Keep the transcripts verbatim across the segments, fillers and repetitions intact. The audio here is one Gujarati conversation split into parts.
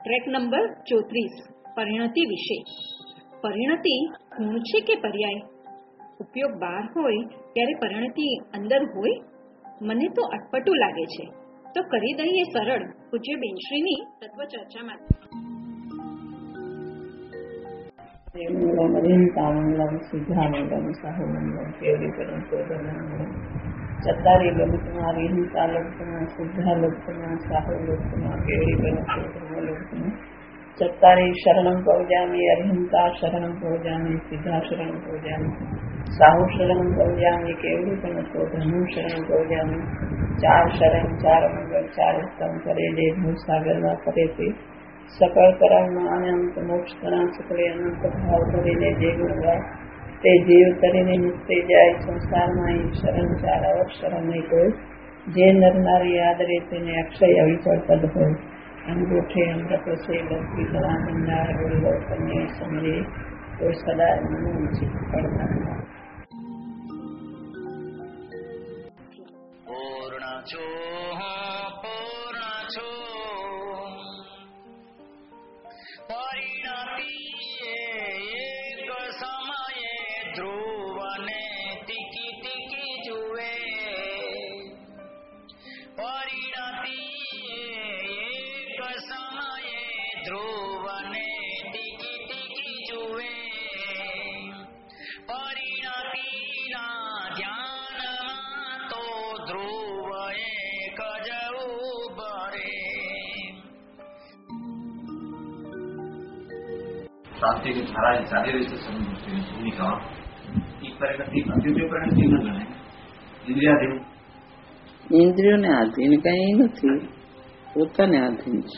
ટ્રેક નંબર ચોત્રીસ પરિણતિ વિશે. પરિણતિ ગુણ છે કે પર્યાય? ઉપયોગ બહાર હોય ત્યારે પરિણતિ અંદર હોય? મને તો અટપટું લાગે છે. તો કરી દઈએ સરળ પૂજ્ય બેનશ્રીની તત્વ ચર્ચામાં. ચતારી લલિતમાં વિહિતા લક્ષમાં શુદ્ધા લક્ષમાં સાહુ લક્ષમાં કેવડી બનતું લક્ષમાં ચતારી શરણમ પૌજામી અરિહંતા શરણમ પૌજામી સિદ્ધા શરણમ પૌજામી સાહુ શરણમ પૌજામી કેવડી બનતો ધનુ શરણ પૌજામી. ચાર શરણ ચાર મંગળ ચાર ઉત્તમ કરે જે ભૂસાગરમાં કરે તે સકળ કરાવમાં અનંત મોક્ષ તણા સકળે અનંત ભાવ કરીને જે ગુણગાય તે જીવ તરીને મુક્તિ જાય. સંસારમાં શરણ ચાર અવક્ષરણ નહીં કોઈ જે નર નારી આદરે તેને અક્ષય અવિચળ પદ હોય. અંગૂઠે અમૃત છે લક્ષ્મી ગણા ભંડાર બોલો કન્યા સમજે કોઈ સદા મનું છે પડતા. પૂર્ણ છો પૂર્ણ છો પરિણતિ એક સમયે ધ્રુવને ટીકી ટીકી જુએ. પરિણતિ એક સમયે ધ્રુવને ટીકી ટીકી જુએ. પરિણતિના ધ્યાનમાં તો ધ્રુવ એક જ ઉભરે. शास्त्री की धारा चाली रही है भूमिका परिणति अतिथि परिणति न गणे इंद्रियाधीन. ઇન્દ્રિયોને આધીન કઈ નથી, પોતાને આધીન છે.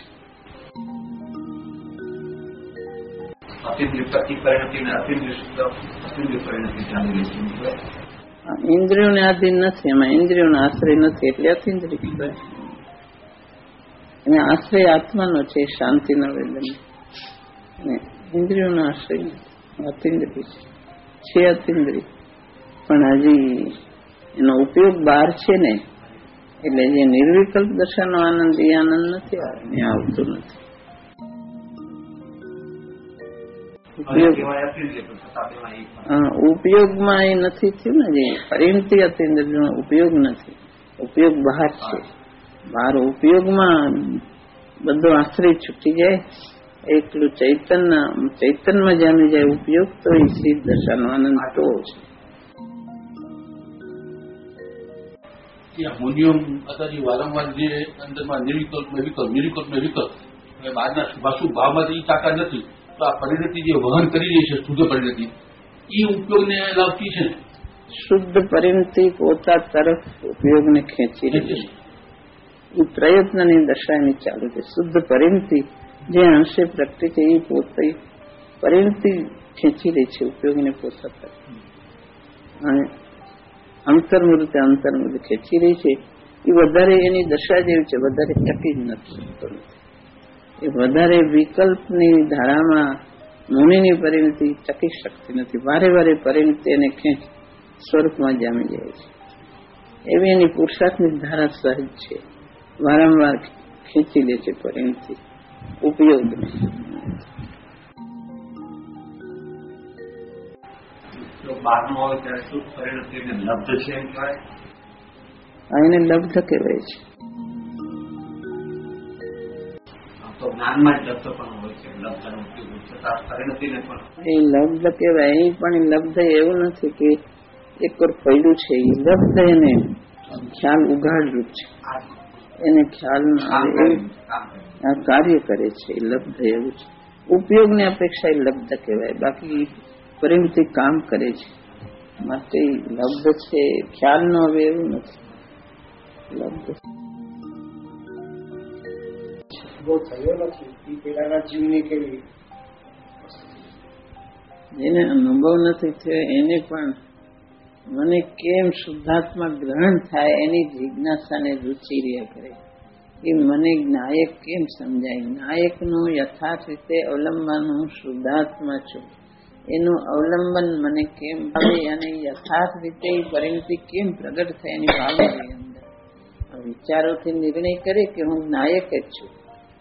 ઇન્દ્રિયોને આધીન નથી, એમાં ઇન્દ્રિયોનો આશ્રય નથી એટલે અતિન્દ્રિય કહેવાય. એને આશ્રય આત્માનો છે, શાંતિનો વેદન. ઇન્દ્રિયોનો આશ્રય અતિન્દ્રિય છે, અતિન્દ્રિય પણ હજી એનો ઉપયોગ બહાર છે ને, એટલે જે નિર્વિકલ્પ દશાનો આનંદ એ આનંદ નથી આવે, આવતું નથી. ઉપયોગમાં એ નથી થયું ને, જે પરિણતિ અતિન્દ્રિયનો ઉપયોગ નથી, ઉપયોગ બહાર છે. બહાર ઉપયોગમાં બધો આશ્રય છૂટી જાય, એકલું ચૈતન્ય ચૈતન્યમાં જામી જાય ઉપયોગ, તો એ સિદ્ધ દશાનો આનંદ તો છે. મુનિઓ અત્યારે વારંવાર જે અંદરમાં નિર્વિકલ્પ વિકલ્પ નિર્વિકલ્પ વિકલ્પ બહારના શુભાશુભ ભાવમાંથી તાકાત નથી, તો આ પરિણતિ જે વહન કરી રહી છે શુદ્ધ પરિણતિ, એ ઉપયોગને લાવતી છે. શુદ્ધ પરિણતિ પોતા તરફ ઉપયોગને ખેંચી રહી છે. એ પ્રયત્નની દશાની ચાલુ છે. શુદ્ધ પરિણતિ જે અંશે પ્રગટી છે એ પોતે પરિણતિ ખેંચી રહી છે ઉપયોગને પોતા તરફ, અને અંતર્મૂર્તે અંતર્મૂર્તે ખેંચી રહી છે. એ વધારે એની દશા જેવી છે, વધારે ટકી જ નથી. એ વધારે વિકલ્પની ધારામાં મુનિની પરિણતિ ટકી શકતી નથી. વારે વારે પરિણતિ એને ખેંચ સ્વરૂપમાં જામી જાય છે. એવી એની પુરુષાર્થની ધારા સહજ છે, વારંવાર ખેંચી લે છે પરિણતિ ઉપયોગ. એને લબ્ધ કહેવાય છે. એ લબ્ધ કહેવાય, એ પણ લબ્ધ એવું નથી કે એક વાર પડ્યું છે. એ લબ્ધ એને ખ્યાલ ઉઘાડ રૂપ છે, એને ખ્યાલ આ કાર્ય કરે છે. એ લબ્ધ એવું છે. ઉપયોગની અપેક્ષા એ લબ્ધ કહેવાય, બાકી પરિણતિ કામ કરે છે માટે લબ્ધ છે. ખ્યાલ નો હવે એવું નથી. લબ્ધ જેને અનુભવ નથી થયો એને પણ મને કેમ શુદ્ધાત્મા ગ્રહણ થાય એની જિજ્ઞાસાને રુચિ રહ્યા કરે. એ મને નાયક કેમ સમજાય, નાયકનું યથાર્થ રીતે અવલંબન હું શુદ્ધાત્મા છું, એનું અવલંબન મને કેમ આવે અને યથાર્થ રીતે પરિણતિ કેમ પ્રગટ થાય એની ભાવના અંદર વિચારોથી નિર્ણય કરે કે હું નાયક જ છું.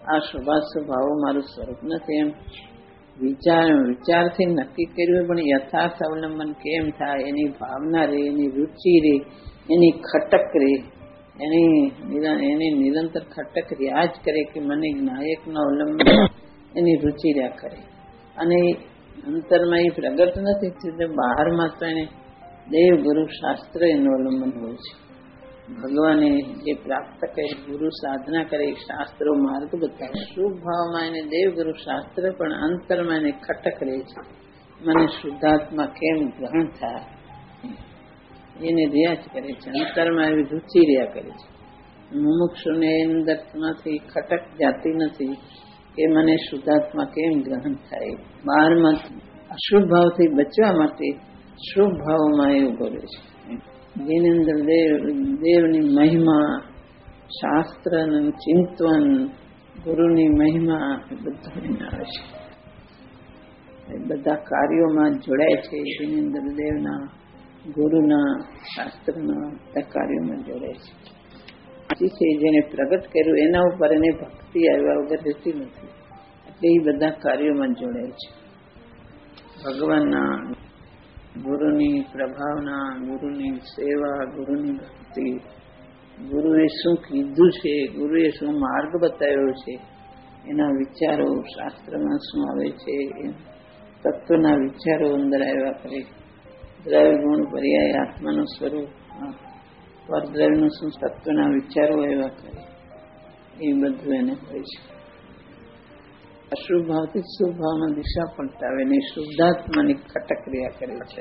આ શુભાશુભ ભાવો મારું સ્વરૂપ નથી એમ વિચાર વિચારથી નક્કી કર્યું, પણ યથાર્થ અવલંબન કેમ થાય એની ભાવના રે, એની રુચિ રે, એની ખટક રે, એની એની નિરંતર ખટક રિયાજ કરે કે મને નાયકનો અવલંબન એની રુચિ રહ્યા કરે. અને અંતરમાં એ પ્રગટ નથી થયું, બહારમાં તો એને દેવ ગુરુ શાસ્ત્ર એનું અવલંબન હોય છે. ભગવાને જે પ્રાપ્ત કરે, ગુરુ સાધના કરે, શાસ્ત્રો માર્ગ બતાવે. શુભ ભાવમાં એને દેવ ગુરુ શાસ્ત્ર, પણ અંતરમાં એને ખટક રહે છે, મને શુદ્ધાત્મા કેમ ગ્રહણ થાય એને રિયાજ કરે છે. અંતરમાં એવી રુચિ રહ્યા કરે છે. મુમુક્ષુને અંદરમાંથી ખટક જાતી નથી કે મને શુદ્ધાત્મા કેમ ગ્રહણ થાય. બહારમાં અશુભ ભાવથી બચવા માટે શુભ ભાવમાં એ ઉભો રહે છે. જેની અંદર દેવ દેવની મહિમા, શાસ્ત્રનું ચિંતન, ગુરુની મહિમા એ બધું આવે છે. એ બધા કાર્યોમાં જોડાય છે. જેની અંદર દેવના, ગુરુના, શાસ્ત્રના બધા કાર્યોમાં જોડાય છે. છે જેને પ્રગટ કર્યું એના ઉપર એને ભક્તિ આવ્યા વગર રહેતી નથી. એટલે એ બધા કાર્યોમાં જોડાય છે. ભગવાનના, ગુરુની પ્રભાવના, ગુરુની સેવા, ગુરુની ભક્તિ, ગુરુએ શું કીધું છે, ગુરુએ શું માર્ગ બતાવ્યો છે, એના વિચારો શાસ્ત્રમાં શું આવે છે, તત્વના વિચારો અંદર આવ્યા કરે. દ્રવ્ય ગુણ પર્યાય આત્માનું સ્વરૂપ, પરદ્રવ્યનું શું તત્વના વિચારો આવ્યા કરે, એ બધું એને હોય છે. અશુભ ભાવથી શુભ ભાવમાં દિશા પલટાવે ને શુદ્ધાત્માની ખટક ક્રિયા કરે છે.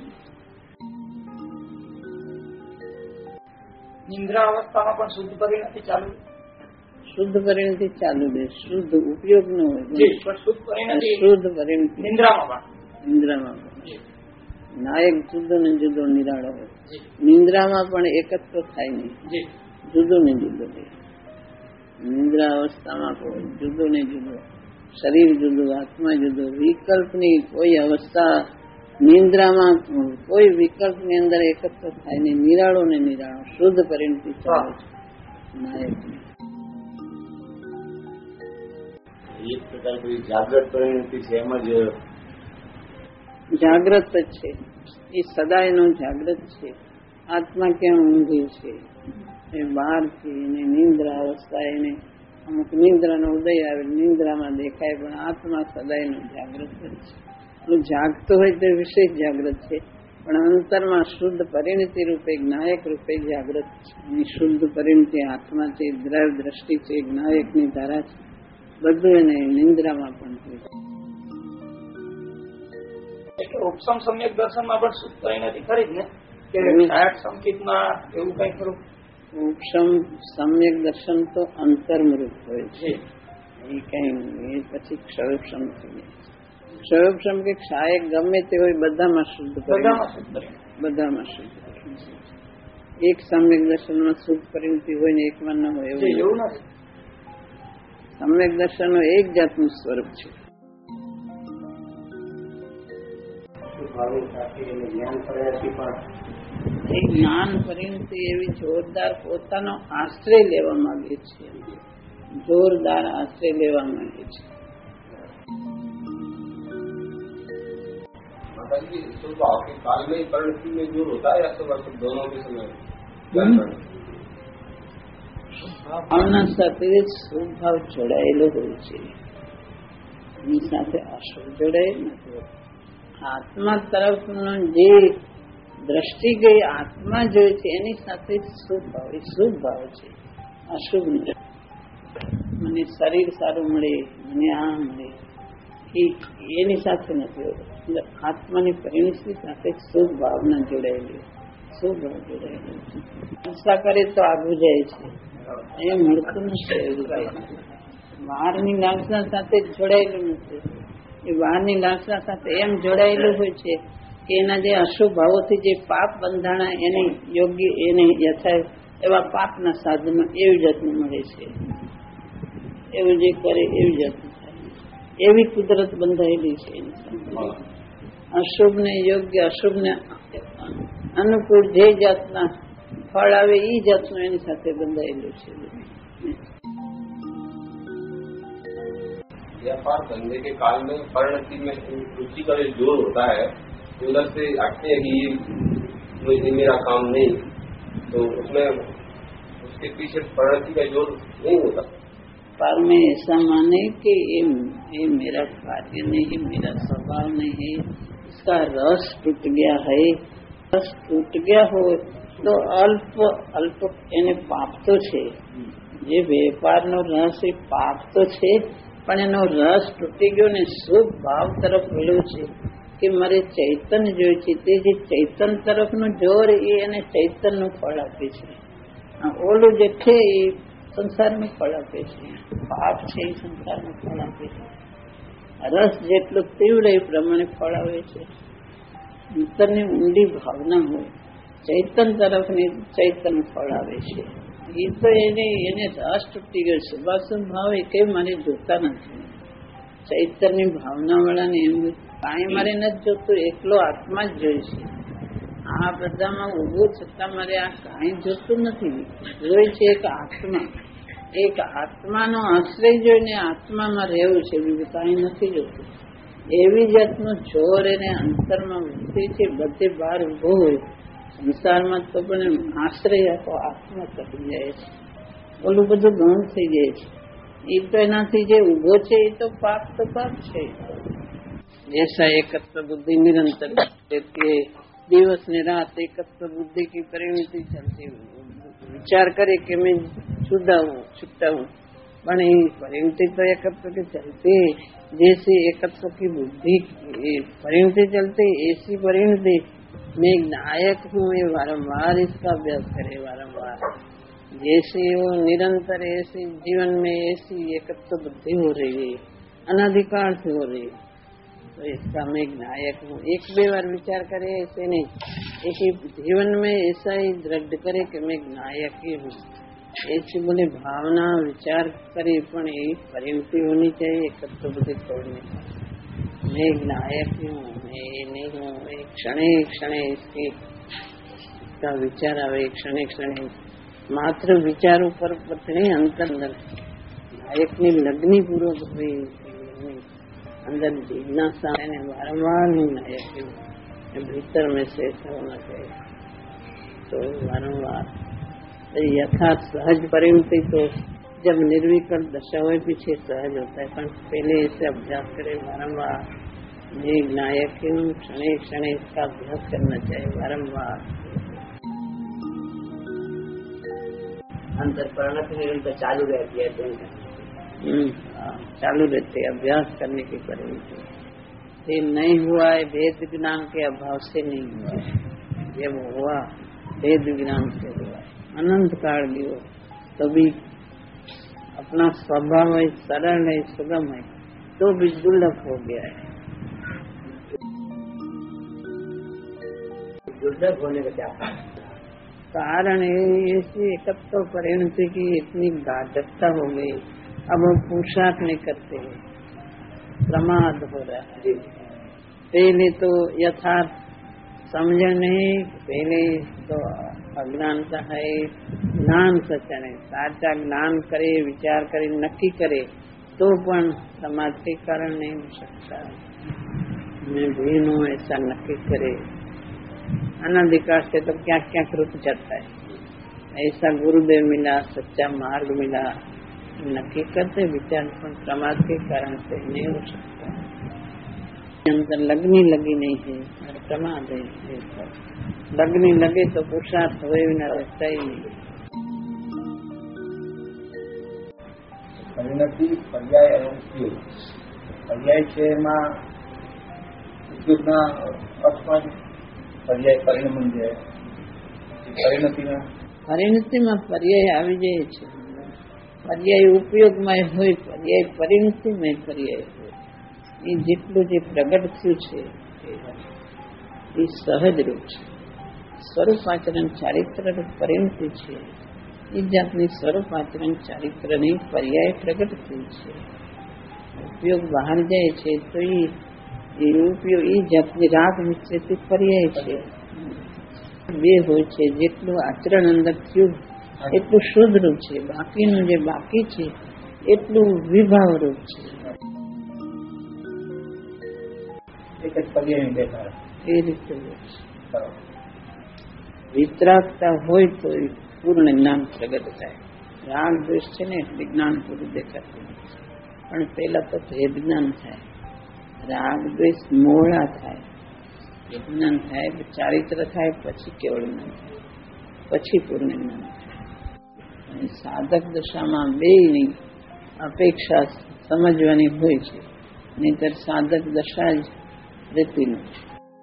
નિંદ્રા અવસ્થામાં પણ શુદ્ધ પરિણતિ ચાલુ, શુદ્ધ પરિણતિ ચાલુ રહે. શુદ્ધ ઉપયોગ ન હોય, શુદ્ધ પરિણતિ શુદ્ધ પરિણતિ નિંદ્રામાં પણ નિંદ્રામાં પણ નાયક જુદો ને જુદો નિરાળો હોય. નિંદ્રામાં પણ એકત્વ થાય નહીં, જુદો ને જુદો રહે. નિંદ્રા અવસ્થામાં કોઈ જુદો ને જુદો, શરીર જુદું, આત્મા જુદો. વિકલ્પની કોઈ અવસ્થા નિંદ્રામાં કોઈ વિકલ્પની અંદર એકત્ર થાય નહીં. નિરાળો ને નિરાળો શુદ્ધ પરિણતિ ચાલે છે નાયક. એક પ્રકાર જાગ્રત પરિણતિ છે, એમ જ જાગ્રત જ છે. એ સદાયનો જાગ્રત છે. આત્મા ક્યાં ઊંઘી છે એ બહારથી એને નિંદ્રા અવસ્થા, એને અમુક નિંદ્રાનો ઉદય આવે, નિંદ્રામાં દેખાય, પણ આત્મા સદાયનો જાગ્રત જ છે. જાગતો હોય તે વિશેષ જાગ્રત છે, પણ અંતરમાં શુદ્ધ પરિણતિ રૂપે, જ્ઞાયક રૂપે જાગ્રત છે. એની શુદ્ધ પરિણતિ આત્મા છે, દ્રવ્ય દ્રષ્ટિ છે, જ્ઞાયકની ધારા છે. બધું એને નિંદ્રામાં પણ હોય. ઉપસમ સમ્યક દર્શનમાં પણ શુદ્ધ પરિણતિ ખરી જ ને, કે સાઠ સંકેતમાં એવું કઈ ખરું? ઉપસમ સમ્યક દર્શન તો અંતર્મૃત હોય છે, એ કઈ એ પછી ક્ષયોપસમ થઈ જાય. ક્ષયોપસમ કે ક્ષાયક ગમે તે હોય, બધામાં શુદ્ધ પરિણતિ, બધામાં શુદ્ધ પરિણતિ. એક સમ્યક દર્શનમાં શુદ્ધ પરિણતિ હોય ને એકમાં ન હોય એવું નથી. સમ્યક દર્શન એક જાતનું સ્વરૂપ છે. જ્ઞાન પરિણતિ એવી જોરદાર પોતાનો આશ્રય લેવા માંગે છે, જોરદાર આશ્રય લેવા માંગે છે. काल में परिणति में जोर होता है या सब दोनों के समय? ભાવના સાથે શુભ ભાવ જોડાયેલો હોય છે, એની સાથે અશુભ જોડાયેલ નથી. આત્મા તરફનો જે દ્રષ્ટિ ગઈ, આત્મા જોઈ છે, એની સાથે શુભ ભાવ, એ શુભ ભાવ છે, અશુભ નથી. મને શરીર સારું મળે, મને આ મળે, એની સાથે નથી હોતો. આત્માની પરિણતિ સાથે શુભ ભાવના જોડાયેલી, શુભ ભાવ જોડાયેલો છે. હિંસા કરે તો આગળ જાય છે, એ મળતું નથી. બહારની લાલસા સાથે જોડાયેલું નથી. એ બહારની લાલસા સાથે એમ જોડાયેલું હોય છે કે એના જે અશુભ ભાવોથી જે પાપ બંધાણા એને યોગ્ય, એને યથા એવા પાપના સાધનો એવી જાતનું મળે છે. એવું જે કરે એવી જાતનું થાય, એવી કુદરત બંધાયેલી છે એની સાથે. અશુભ ને યોગ્ય, અશુભ ને અનુકૂળ જે જાતના ફળ આવે એ જાતનું એની સાથે બંધાયેલું છે. व्यापार धंधे के काल में परिणति में रुचि का जो जोर होता है उधर से हटते हैं कि ये मेरा काम नहीं, तो उसमें उसके पीछे परिणति का जोर नहीं होता। पर में ऐसा माने कि ये, ये मेरा कार्य नहीं है, मेरा स्वभाव नहीं है, इसका रस टूट गया है। रस टूट गया हो तो अल्प अल्प એને પાપ તો છે, જે વેપારનો રસ એ પાપ તો છે, પણ એનો રસ તૂટી ગયો ને શુભ ભાવ તરફ વળ્યો છે કે મારે ચૈતન્ય જોયું છે। તે જે ચૈતન્ય તરફનું જોર એ એને ચૈતન્યનું ફળ આપે છે, ઓલું જે છે એ સંસારનું ફળ આપે છે, પાપ છે એ સંસારનું ફળ આપે છે। રસ જેટલો તીવ્ર એ પ્રમાણે ફળ આવે છે। અંતરની ઊંડી ભાવના હોય ચૈતન તરફની ચૈતન્ય ફળ આવે છે। એ તો એને એને રસ તૂટી ગયો છે, શુભાશુભ ભાવ એ કઈ મારે જોતા નથી। ચૈતન્ય ભાવના વાળાને એમ કાંઈ મારે નથી જોતું, એકલો આત્મા જ જોઈ છે। આ બધામાં ઉભું છતાં મારે આ કાંઈ જોતું નથી, જોઈ છે એક આત્મા। એક આત્માનો આશ્રય જોઈને આત્મામાં રહેવું છે, બીજું કાંઈ નથી જોતું। એવી જાતનું જોર એને અંતરમાં વૃત્તિ છે। બધે બહાર ઉભો હોય સંસારમાં તો પણ આશ્રય આપો આત્મા કરી જાય છે, ઓલું બધું ગૌણ થઈ જાય છે। એ તો એનાથી જે ઉભો છે એ તો પાપ તો પાપ છે। जैसा एकत्व बुद्धि निरंतर रहती है, दिवस ने रात एकत्व बुद्धि की परिणति चलती, विचार करे कि मैं छुट्टा हूँ छुट्टा हूँ, पर परिणति तो एकत्व की चलती है। जैसी एकत्व की बुद्धि परिणति चलती ऐसी परिणति मैं नायक हूँ, ये बारम्बार इसका अभ्यास करे वारंवार। जैसे वो निरंतर ऐसी जीवन में ऐसी एकत्व बुद्धि हो रही है, अनाधिकार से हो रही है, तो इसका मैं नायक हूँ। एक बे बार विचार करे ऐसे नहीं, एक ही जीवन में ऐसा ही दृढ़ करे कि मैं नायक ही हूँ, ऐसी बोले भावना विचार करे, पण ये परिणति होनी चाहिए एकत्व बुद्धि तोड़ने का। मैं नायक हूँ, मैं ये नहीं हूँ। एक क्षण क्षण इसकी इसका विचार आवे, क्षण क्षण मात्र विचारों पर पत्नी अंतर नायक ने लग्नि पूर्वक हुई अंदर जिज्ञासा ने वारंवार नायक भीतर में से होना चाहिए। तो वारंवार यथार्थ सहज परिणति तो जब निर्विकल्प दशा हुए पीछे सहज होता है, पर पहले इसे अभ्यास करे वारंवार। ये नायक क्षण क्षण इसका अभ्यास करना चाहिए वारंवार। अंतर परिणति निरंतर चालू रहती है, चालू रहते अभ्यास करने की परिणति। ये नहीं हुआ है भेद ज्ञान के अभाव से नहीं हुआ है, जब हुआ भेद ज्ञान से हुआ है। अनंत काल भी हो तभी अपना स्वभाव है सरल है सुगम है, तो भी दुर्लभ हो गया है। दुर्लभ होने का क्या कारण है? ऐसी एकत्व परिणति की इतनी गाढ़ता हो गई, अब हम पुरुषार्थ नहीं करते, प्रमाद हो रहा है। पहले तो यथार्थ समझ नहीं, पहले तो अज्ञानता है, ज्ञान सच्चा नहीं। साचा ज्ञान करे विचार करे नक्की करे तो पण समाज के कारण नहीं हो सकता। मैं भीन हूँ ऐसा नक्की करे, अनाधिकार से तो क्या क्या रुक जाता है। ऐसा गुरुदेव मिला, सच्चा मार्ग मिला, नक्की करते विचार पर समाज के कारण से नहीं हो सकता। अंदर लगनी लगी नहीं है और प्रमाद है, लगनी लगे तो पुरुषार्थ हुए बिना रहता ही नहीं। परिणति पर्याय एवं उपयोग पर्याय છે એમાં ઉપયોગના અર્થમાં पर्याय परिणमन છે, પરિણતિના પરિણતિમાં पर्याय આવી જાય છે। पर्याय ઉપયોગમાં હોય, पर्याय પરિણતિમાં पर्याय હોય। એ જેટલું જે પ્રગટ થયું છે એ સહજ રૂપ છે। સ્વરૂપ આચરણ ચારિત્ર પરિણતિ છે, એ જાતની સ્વરૂપ આચરણ ચારિત્રની पर्याय પ્રગટ થયું છે। ઉપયોગ બહાર જાય છે તો એ ઉપયોગ એ જાતની રાગ વિશે पर्याय છે। બે હોય છે, જેટલું આચરણ અંદર થયું એટલું શુદ્ધ રૂપ છે, બાકીનું જે બાકી છે એટલું વિભાવ રૂપ છે। એક જ પર્યાય બેઠા એ રીતે વિતરાગતા હોય તો પૂર્ણ જ્ઞાન પ્રગટ થાય. રાગ દ્વેષ છે ને એટલે જ્ઞાન પૂરું દેખાતું નથી, પણ પેલા તો ભેદ જ્ઞાન થાય. રાગ દ્વેષ મોળા થાય, ભેદ જ્ઞાન થાય, ચારિત્ર થાય, પછી કેવળ જ્ઞાન થાય, પછી પૂર્ણ જ્ઞાન થાય. અને સાધક દશામાં બેની અપેક્ષા સમજવાની હોય છે, નહીંતર સાધક દશા જ રહેતી નથી.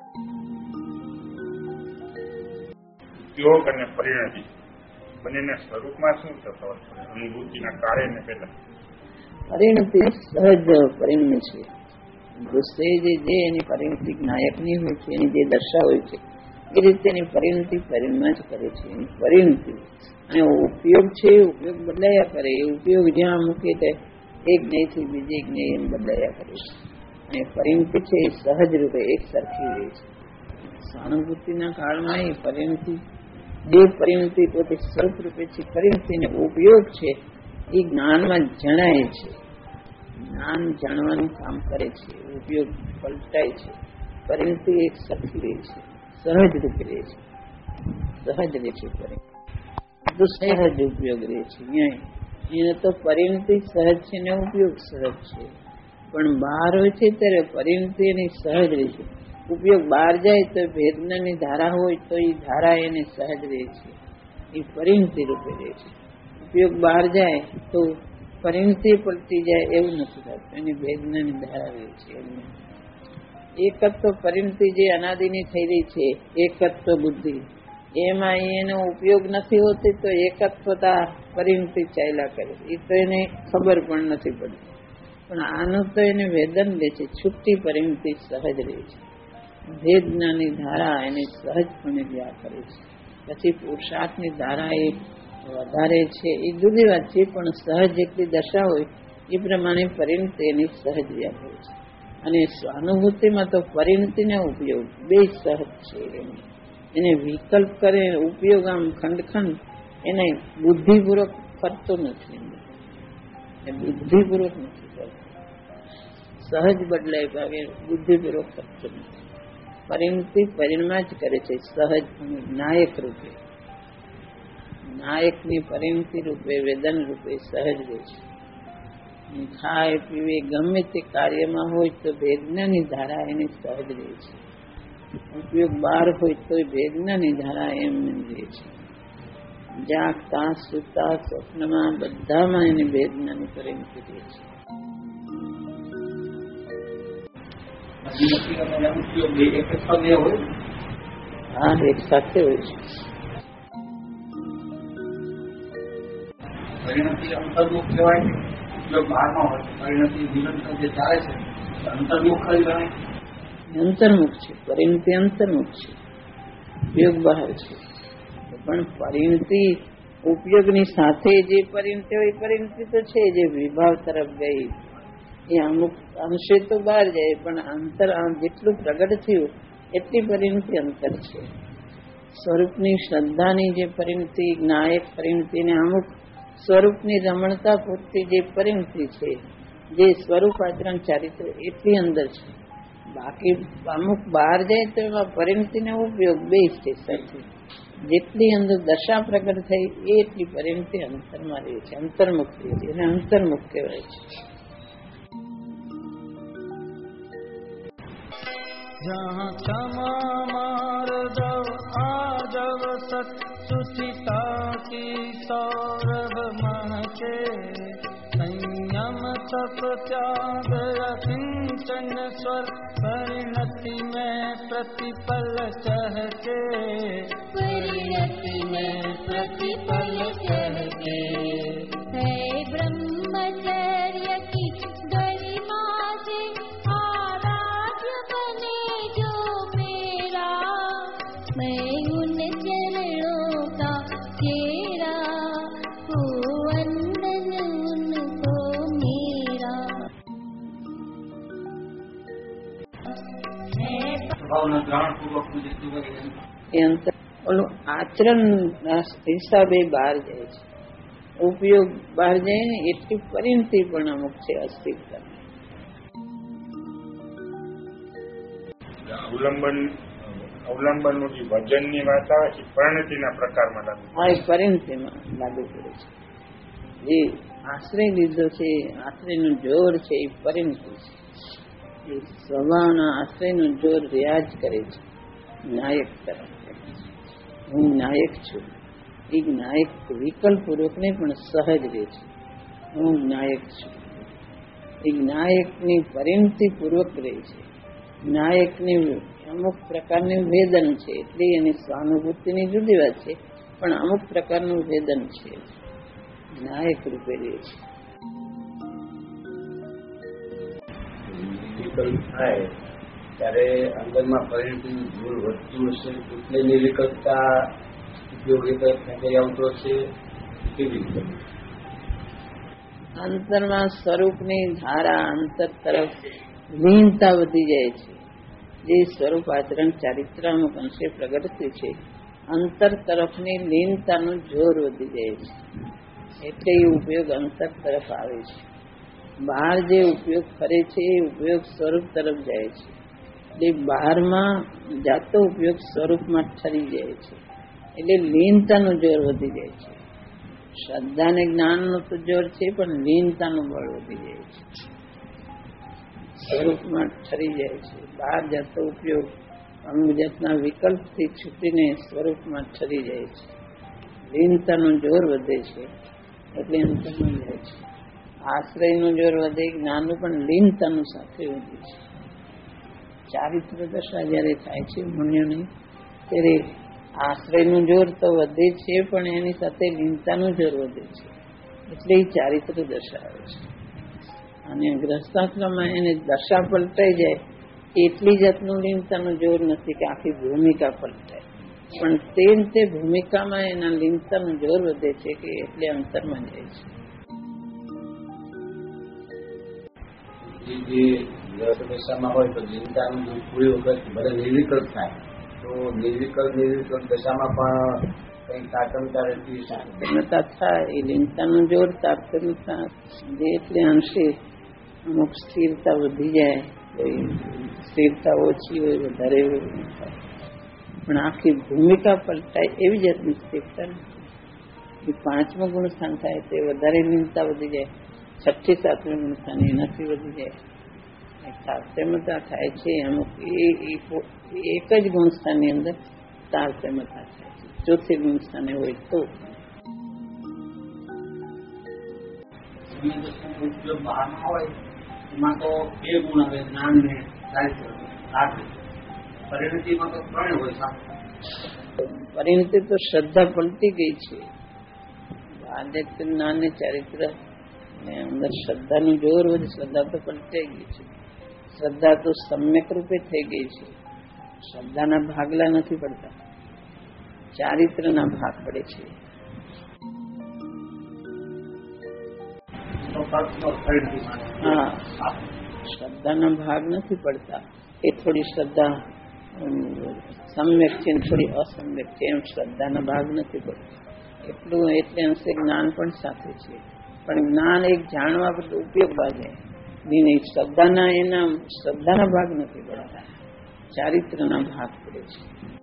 યોગ અને પરિણતિ બંનેના સ્વરૂપમાં શું તફાવત છે? અનુભૂતિના કાર્યને પહેલા પરિણતિ સહજ પરિણમે છે. ગુસ્સે જે જે એની પરિણતિ નાયકની હોય છે, એની જે દશા હોય છે, એ રીતે એની પરિણતિ પરિણમાં જ કરે છે. એની પરિણતિ અને ઉપયોગ છે, ઉપયોગ બદલાયા કરે. એ ઉપયોગ જ્યાં મૂકે તે એક જ્ઞેયથી બીજે જ્ઞેય એમ બદલાયા કરે છે. અને પરિણતિ છે એ સહજ રૂપે એક સરખી રહે છે. સહાનુભૂતિના કાળમાં એ પરિણતિ જે પરિણતિ પોતે સ્વરૂપ રૂપે છે, પરિણતિનો ઉપયોગ છે એ જ્ઞાનમાં જણાય છે. જ્ઞાન જાણવાનું કામ કરે છે, ઉપયોગ પલટાય છે. પરિણતિ એક સરખી રહે છે, સહજ રૂપે રહે છે, સહજ રહે છે. પરિણતિ તો સહજ ઉપયોગ રહે છે. એને તો પરિણતિ સહજ છે ને ઉપયોગ સહજ છે, પણ બહાર હોય છે ત્યારે પરિણતિ એની સહજ રહે છે. ઉપયોગ બહાર જાય તો ભેદનાની ધારા હોય તો એ ધારા એને સહજ રહે છે, એ પરિણતિ રૂપે રહે છે. ઉપયોગ બહાર જાય તો પરિણતિ પલટી જાય એવું નથી થતું, એની ભેદનાની ધારા રહે છે. એકત્વ પરિણતિ જે અનાદિની થઈ રહી છે, એકત્વ બુદ્ધિ, એમાં એનો ઉપયોગ નથી હોતી તો એકત્વતા પરિણતિ ચાલ્યા કરે. એ તો એને ખબર પણ નથી પડતી. પણ આનું તો એને વેદન લે છે, છુટ્ટી પરિણતિ સહજ રહે છે. ભેદ જ્ઞાનની ધારા એને સહજપણે રહ્યા કરે છે. પછી પુરુષાર્થની ધારા એ વધારે છે, એ જુદી વાત છે, પણ સહજ જેટલી દશા હોય એ પ્રમાણે પરિણતિ એની સહજ રહ્યા કરે છે. અને સ્વાનુભૂતિમાં તો પરિણતિનો ઉપયોગ બે સહજ છે. એને વિકલ્પ કરે ઉપયોગ આમ ખંડખંડ એને બુદ્ધિપૂર્વક કરતો નથી, એ બુદ્ધિપૂર્વક નથી કરતો. સહજ બદલાય ભાગે બુદ્ધિપૂર્વક કરતો નથી. પરિણતિ પરિણમાં જ કરે છે, સહજ અને નાયક રૂપે. નાયકની પરિણતિ રૂપે વેદન રૂપે સહજ રહે છે. ખાય પીવે ગમે તે કાર્યમાં હોય તો વેદનાની ધારા એને સહજ રહે છે. ઉપયોગ બહાર હોય તો વેદનાની ધારા એમ રહે છે. જાગતા સુતા સ્વપ્નમાં બધામાં એની વેદનાની પરિણતિ રહે છે. હા, એક સાથે હોય છે. પરિણતિ અંતર્મુખ કહેવાય છે, ઉપયોગ બહારમાં હોય છે. પરિણતિ નિરંતર જે ચાલે છે અંતર્મુખ ખરી ગણાય. અંતર્મુખ છે, પરિણતિ અંતર્મુખ છે, ઉપયોગ બહાર છે. પણ પરિણતિ ઉપયોગની સાથે જે પરિણતિ હોય પરિણતિ તો છે, જે વિભાવ તરફ ગઈ એ અમુક અંશે તો બહાર જાય, પણ અંતર જેટલું પ્રગટ થયું એટલી પરિણતિ અંતર છે. સ્વરૂપની શ્રદ્ધાની જે પરિણતિ, નાયક પરિણતિને અમુક સ્વરૂપની રમણતા પૂરતી જે પરિણતિ છે, જે સ્વરૂપ આચરણ ચારિત્ર એટલી અંદર છે. બાકી અમુક બહાર જાય તો એમાં પરિણતિનો ઉપયોગ બે સ્ટેશન છે. જેટલી અંદર દશા પ્રગટ થઈ એટલી પરિણતિ અંતરમાં રહે છે, અંતર્મુખ રહે છે, એને અંતર્મુખ કહેવાય છે. जहाँ क्षमा मार्दव आजव सत सुचिता की सौरभ महके संयम तप त्याग अकिंचन स्वर परिणति में प्रतिपल चहके परिणति में प्रतिपल चहके है ब्रह्मचर्य की गरिमा से आराध्य बने जो मेरा मैं उन चरणों का चेरा हो वंदन उनको मेरा ભાવના ગ્રહણપૂર્વકનું જેટલું કરી એ અંતર ઓલું આચરણ હિસાબે બહાર જાય છે, ઉપયોગ બહાર જાય ને એટલી પરિણતિ પણ અમુક છે અસ્તિત્વ. અવલંબન અવલંબનનું જે વજનની વાત આવે છે પરિણતિના પ્રકારમાં લાગુ હા, એ પરિણતિમાં લાગુ પડે છે. જે આશ્રય લીધો છે, આશ્રયનું જોર છે, એ પરિણતિ છે. એ સ્વભાવના આશ્રયનું જોર રિયાજ કરે છે નાયક તરફ. હું નાયક છું. એ નાયક વિકલ્પ પૂર્વકને પણ સહજ રહે છે. હું નાયક છું. એ નાયકની પરિણતિ પૂર્વક રહે છે. નાયકની અમુક પ્રકારનું વેદન છે, એટલે એની સ્વાનુભૂતિની જુદી વાત છે, પણ અમુક પ્રકારનું વેદન છે. નાયક રૂપે રહે છે. નિર્વિકલ્પ થાય ત્યારે અંદરમાં પરિણતિનું જોર વધતું હશે, એટલે નિર્વિકલ્પતા ઉપયોગી થઈ આવતો હશે. કેવી રીતે અંતરમાં સ્વરૂપની ધારા અંતર તરફ લીનતા વધી જાય છે. જે સ્વરૂપ આચરણ ચારિત્ર અમુક અંશે પ્રગટ થયું છે, અંતર તરફની લીનતાનું જોર વધી જાય છે. એટલે એ ઉપયોગ અંતર તરફ આવે છે. બહાર જે ઉપયોગ ફરે છે એ ઉપયોગ સ્વરૂપ તરફ જાય છે. એટલે બહારમાં જાતો ઉપયોગ સ્વરૂપમાં ઠરી જાય છે. એટલે લીનતાનું જોર વધી જાય છે. શ્રદ્ધા ને જ્ઞાનનું તો જોર છે, પણ લીનતાનું બળ વધી જાય છે. સ્વરૂપમાં ઠરી જાય છે. બહાર જતો ઉપયોગ અમુક જાતના વિકલ્પથી છૂટીને સ્વરૂપમાં ઠરી જાય છે. લીનતાનું જોર વધે છે, એટલે અંતરમાં જાય છે. આશ્રયનું જોર વધે, જ્ઞાનનું પણ લીનતાનું સાથે વધે છે. ચારિત્ર દશા જયારે થાય છે મુનિઓની, ત્યારે આશ્રયનું જોર તો વધે છે, પણ એની સાથે લીનતાનું જોર વધે છે. એટલે એ ચારિત્ર દશા આવે છે. અને ગ્રસ્તાશ્રમમાં એને દશા પલટાઈ જાય એટલી જાતનું લીનતાનું જોર નથી કે આખી ભૂમિકા પલટાય, પણ તે તે ભૂમિકામાં એના લીનતાનું જોર વધે છે કે એટલે અંતરમાં જાય છે. જે દશામાં હોય તો લીનતાનું જો પૂરી વખત ભલે નિર્વિકલ્પ થાય તો નિર્વિકલ્પ નિર્વિકલ્પ દશામાં પણ કઈ તારતમ્યતા રહેતી તારતમ્યતા થાય. એ લીનતાનું જોર તારતમ્યતા જે એટલે અંશે અમુક સ્થિરતા વધી જાય, સ્થિરતા ઓછી હોય, વધારે હોય, પણ આખી ભૂમિકા પલટાય એવી જાતની સ્થિરતા નથી. પાંચમું ગુણસ્થાન થાય તે વધારે લીનતા વધી જાય, છઠ્ઠી સાતમી ગુણસ્થાન એનાથી વધી જાય. તારતમ્યતા થાય છે અમુક એક જ ગુણસ્થાનની અંદર તારતમ્યતા થાય છે. ચોથી ગુણસ્થાને હોય તો એમાં તો બે ગુણ આવે, જ્ઞાન ને ચારિત્ર. પરિણતિમાં તો ત્રણ હોય. પરિણતિ તો શ્રદ્ધા પલટી ગઈ છે. આધ્યાત્મિક જ્ઞાન ને ચારિત્ર અંદર શ્રદ્ધાનું જોર વધે. શ્રદ્ધા તો પલટાઈ ગઈ છે. શ્રદ્ધા તો સમ્યક રૂપે થઈ ગઈ છે. શ્રદ્ધાના ભાગલા નથી પડતા, ચારિત્રના ભાગ પડે છે. હા, શ્રદ્ધાના ભાગ નથી પડતા. એ થોડી શ્રદ્ધા સમ્યક છે, થોડી અસમ્યક છે, એમ શ્રદ્ધાના ભાગ નથી પડતા. એટલું એટલે અંશે જ્ઞાન પણ સાથે છે, પણ જ્ઞાન એક જાણવા બદલ ઉપયોગ બાજે શ્રદ્ધાના એના શ્રદ્ધાના ભાગ નથી પડતા, ચારિત્રના ભાગ પડે છે.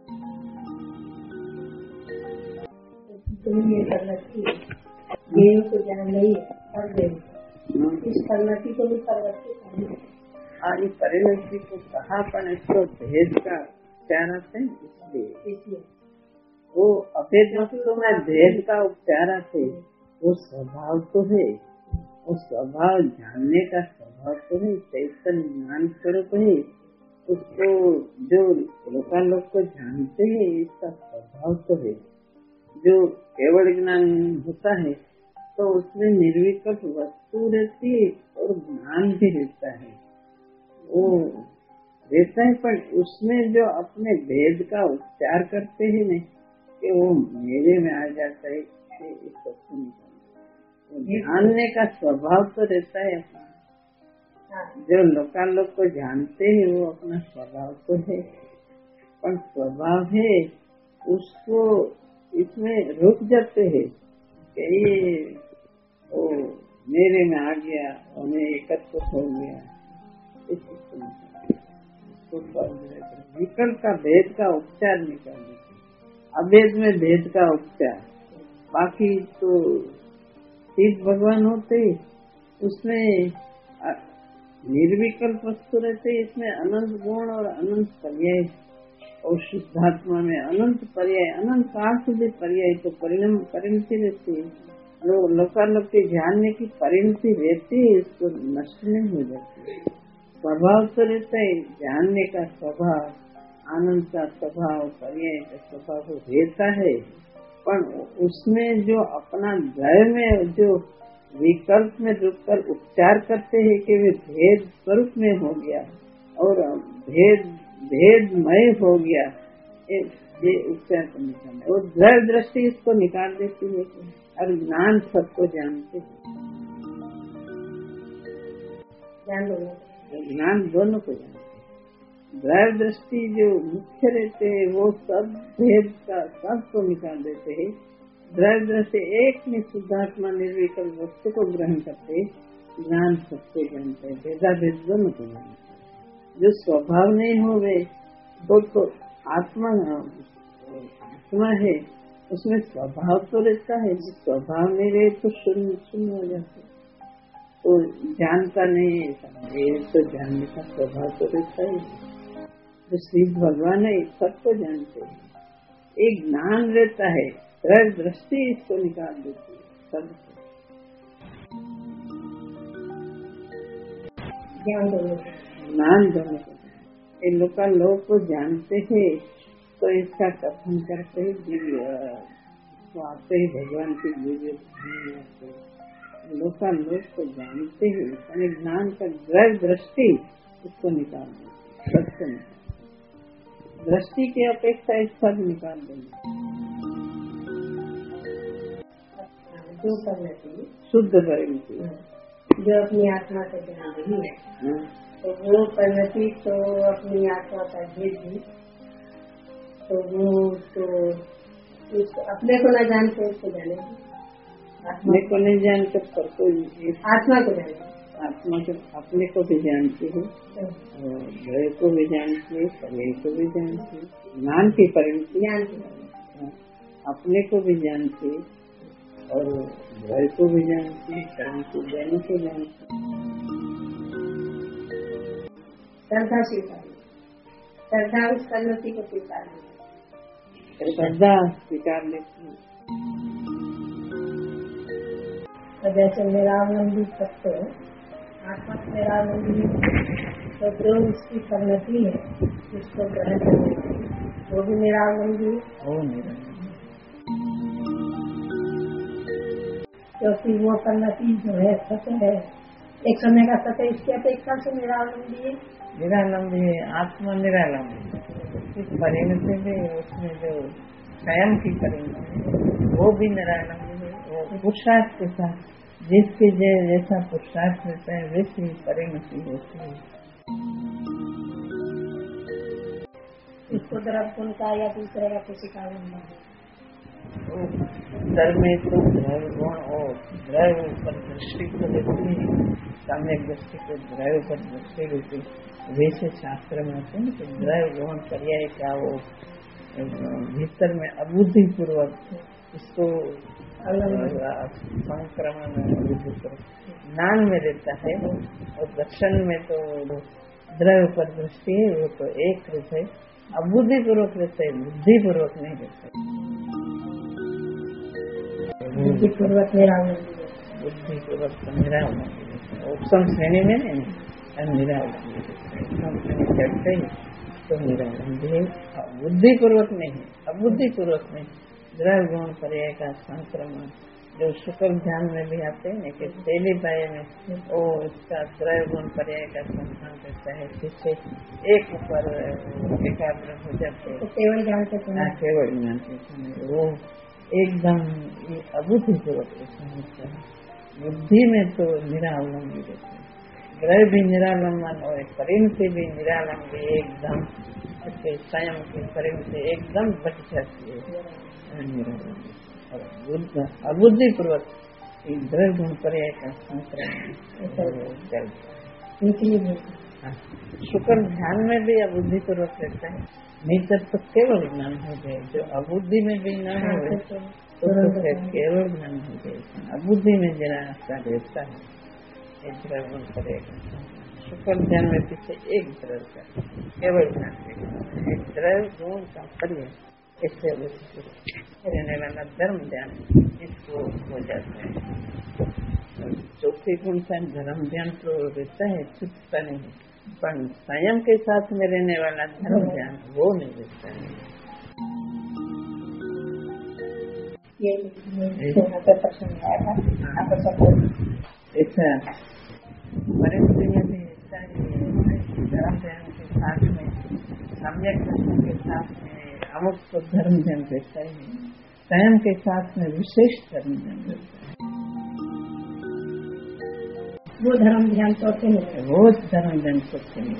आदि परिणति को कहा पण इसको भेद का उपचार आते हैं, इसलिए वो अभेद वस्तु में भेद का उपचार आते, वो स्वभाव तो है, वो स्वभाव जानने का स्वभाव तो है, चैतन्य ज्ञान स्वरूप है। उसको जो लोकालोक को जानते हैं इसका स्वभाव तो है। जो केवल ज्ञान होता है तो उसमें निर्विकल्प वस्तु रहती है और ज्ञान भी रहता है, वो रहता है, पर उसमें जो अपने भेद का उपचार करते हैं न, कि वो मेरे में आ जाता है, इस वस्तु में जानने का स्वभाव तो रहता है अपना। जो लोकालोक को जानते हैं वो अपना स्वभाव तो है, पर स्वभाव है उसको इसमें रुक जाते हैं कि ये ओ मेरे में आ गया और मैं एकत्र हो गया। विकल्प का भेद का उपचार निकाल देते, अभेद में भेद का उपचार। बाकी तो शिव भगवान होते, उसमें निर्विकल्प वस्तु रहते, इसमें अनंत गुण और अनंत पर्याय, और शुद्धात्मा में अनंत पर्याय, अनंत काल સુધી पर्याय तो परिणाम परिणति रहती है। लोग लोकालोक के जानने की परिणति रहती है, इसको नष्ट नहीं हो जाती। स्वभाव तो रहता है, जानने का स्वभाव, आनंद का स्वभाव, पर्याय का स्वभाव रहता है, पर उसमें जो अपना द्वय में जो विकल्प में रुककर उपचार करते हैं कि वे भेद स्वरूप में हो गया और भेद भेदमय हो गया, ये उपचार को निकालना। और द्वय दृष्टि इसको निकाल देती है और ज्ञान सबको जानते हैं, ज्ञान दोनों को जानते हैं। द्वय दृष्टि जो मुख्य रहते हैं वो सब भेद का सबको निकाल देते हैं। द्वय दृष्टि एक में शुद्धात्मा निर्विकल्प वस्तु को ग्रहण करते, ज्ञान सबको जानते हैं, भेदा भेद दोनों को जानते हैं। जो स्वभाव नहीं हो गए वो तो आत्मा आत्मा है, उसमें स्वभाव तो रहता है, जो स्वभाव नहीं रहे तो शून्य शून्य हो जाते, तो जानता नहीं है, ये तो जानने का स्वभाव तो रहता है। जो श्री भगवान है सबको जानते हैं, एक ज्ञान रहता है, त्रय दृष्टि इसको निकाल देती है सबको। ज्ञान दोनों को, इन लोग लोग को जानते हैं तो इसका कथन करते ही दिव्य तो आते ही भगवान की दिव्य लोग लोग को जानते हैं, यानी ज्ञान का द्वय दृष्टि इसको निकाल देंगे, सबको निकाल, दृष्टि की अपेक्षा इस सब निकाल देंगे। जो परिणति शुद्ध परिणति जो अपनी आत्मा से ज्ञान नहीं है, तो वो परिणति तो अपनी आत्मा का भेद भी, तो वो तो अपने को न जानते उसको जानेगी, अपने को नहीं जानते पर कोई आत्मा को जाने, आत्मा को अपने को भी जानती है, भय को भी जानती है, पर्याय को भी जानती है, ज्ञान की परिणति ज्ञान की अपने को भी जानती है और भय को भी जानती है, कर्म को देने को जानती है। श्रद्धा स्वीकार, श्रद्धा उस परिणति को स्वीकार नहीं, श्रद्धा स्वीकार लेती है। तो जैसे निरावलंबी तत्व आत्मा निरावलंबी, तो जो उसकी परिणति है उसको ग्रहण करने वाली वो भी निरावलंबी है, क्योंकि वो परिणति जो है सत्य है, एक समय का सत्य, इसकी अपेक्षा से निरावलंबी है। निरालंबी है, आत्मा निरालंबी, इस परिणति में उसमें जो स्वयं की परिणति वो भी निरालंबी है। वो पुरुषार्थ के साथ जिसके जैसा पुरुषार्थ रहता है वैसी परिणति होती है। इसको तरफ गुण का या दूसरे का किसी का गुण धर्म में तो द्रव गुण और द्रव पर दृष्टि को देती है, सम्यक दृष्टि को द्रव पर दृष्टि देती है। वैसे शास्त्र में होते हैं कि द्रव गुण पर्याय का वो भीतर में अबुद्धि पूर्वक इसको संक्रमण ज्ञान में रहता है, और दर्शन में तो द्रव पर दृष्टि है, वो तो एक रहता है, अबुद्धि पूर्वक रहता है, बुद्धि पूर्वक नहीं रहता है। बुद्धि पूर्वक निरावलंबी, बुद्धि पूर्वक निरावलंबी उपसम श्रेणी में नहीं, निरावलंबी उपसम श्रेणी चढ़ते ही तो निरावलंबी है, बुद्धि पूर्वक नहीं, अबुद्धि पूर्वक नहीं। द्रव गुण पर्याय का संक्रमण जो शुक्ल ध्यान में भी आते हैं कि पहले पाए में वो इसका द्रव गुण पर्याय का संक्रमण करता है, जिससे एक ऊपर एकाग्र हो जाते हैं, केवल जानते हैं, केवल जानते वो एकदम ये अबुद्धि पूर्वक समझता है। बुद्धि में तो निरावलंबी रहते हैं, ग्रह भी निरालंबन और परिणति भी निरालंबी, एकदम इसके स्वयं की परिणति एकदम बच जाती है, निरालंबी। और अबुद्धि पूर्वक ग्रह गुण पर्याय का संक्रमण चलता है। शुक्र ध्यान में भी अबुद्धि पूर्वक रहता है, नहीं तब तो केवल ज्ञान हो जाए। जो अबुद्धि में भी न हो तो, तो फिर केवल ज्ञान हो जाए। अबुद्धि में जरा ऐसा रहता है, एक द्रव्य करेगा। शुक्र ध्यान में पीछे एक द्रव्य का केवल ज्ञान एक द्रव्य गुण का करिए, इससे रहने वाला धर्म ध्यान इसको हो जाता है। चौथी गुण से धर्म ध्यान तो रहता है, छूटता नहीं, पर संयम के साथ में रहने वाला धर्म ध्यान वो नहीं रहता है। ऐसा परिस्थिति में भी ऐसा ही धर्म ध्यान के साथ में सम्यक दर्शन के साथ में अमुक तो धर्म ध्यान रहता ही नहीं, संयम के साथ में विशेष धर्म ध्यान रहता है। वो धर्म ध्यान चौथे में वो धर्म ध्यान चौथे में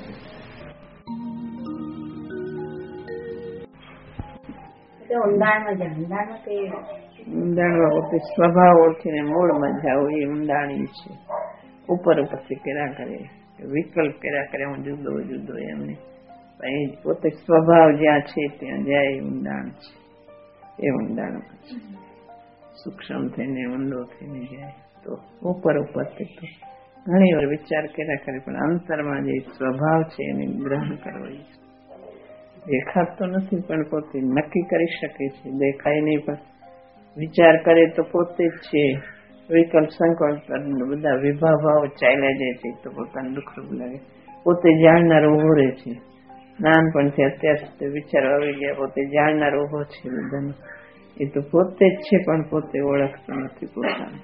ઊંડાણમાં જાય ઊંડાણમાં કઈ ઊંડાણમાં પોતે સ્વભાવ ઓળખીને મૂળમાં જાવું એ ઊંડાણી છે. ઉપર ઉપરથી કર્યા કરે, વિકલ્પ કર્યા કરે, હું જુદો જુદો એમને પોતે સ્વભાવ જ્યાં છે ત્યાં જાય એ ઊંડાણ છે. એ ઊંડાણ સૂક્ષ્મ થઈને ઊંડો થઈને જાય તો ઉપર ઉપરથી તો ઘણી વાર વિચાર કર્યા કરે, પણ અંતરમાં જે સ્વભાવ છે એને ગ્રહણ કરવો. દેખાતો નથી પણ પોતે નક્કી કરી શકે છે, દેખાય નહીં પણ વિચાર કરે તો પોતે જ છે. વિકલ્પ સંકલ્પ બધા વિભાભાવ ચાલ્યા જાય છે તો પોતાનું દુઃખ લાગે. પોતે જાણનાર ઉભો રહે છે, નાનપણથી અત્યાર સુધી વિચાર આવી ગયા, પોતે જાણનાર ઉભો છે બધાનો. એ તો પોતે જ છે પણ પોતે ઓળખતો નથી પોતાનું.